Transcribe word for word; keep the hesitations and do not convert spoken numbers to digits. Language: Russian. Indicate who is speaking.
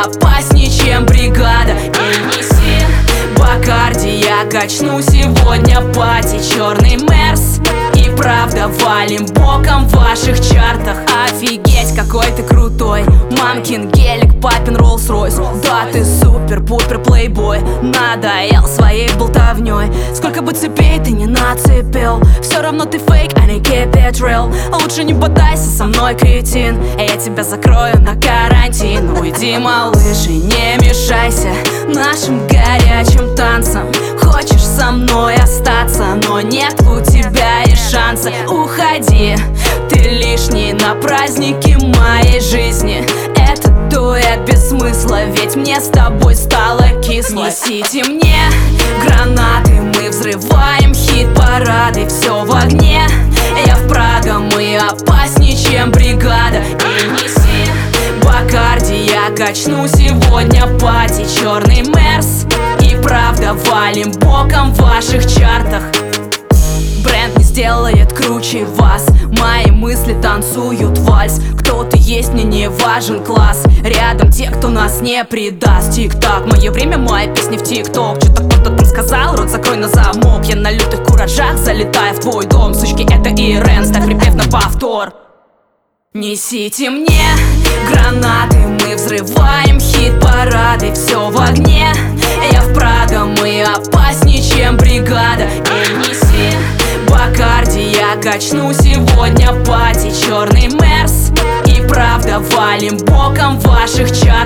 Speaker 1: опаснее, чем бригада. Эй, неси Бакарди, я качну сегодня пати. Черный Мерс и правда валим боком в ваших чартах. Офигеть, какой ты крутой. Мамкин гелик, папин Роллс-Ройс. Да, ты супер-пупер плейбой. Надоел своей болтовней. Сколько бы цепей ты не нацепил, все равно ты фейк, а не keep it real. Лучше не бодайся со мной, кретин, я тебя закрою на карантин. Уйди, малыш, и не мешайся нашим горячим танцам. Хочешь со мной остаться, но нет у тебя и шанса. Уходи, ты лишний на празднике моей жизни. Этот дуэт без смысла, ведь мне с тобой стало кисло. Несите мне гранаты, мы взрываем хит-парады. Все в огне, я в Прага, мы опаснее, чем бригада. И неси Бакарди, я качну сегодня пати. Черный Мерс и правда валим боком в ваших чартах. Бренд не сделает круче вас. Мои мысли танцуют вальс. Кто ты есть, мне не важен класс. Рядом те, кто нас не предаст. Тик-так, мое время, мои песни в тик-ток. Что-то кто-то там сказал, рот закрой на замок. Я на лютых куражах залетаю в твой дом. Сучки, это Ирэн, ставь припев на повтор. Несите мне гранаты, мы взрываем хит-парады. Все в огне, я в Прага, мы опаснее, чем бригада. Эй, неси Бакарди, я качну сегодня пати. Черный Мерс и правда валим боком в ваших чартах.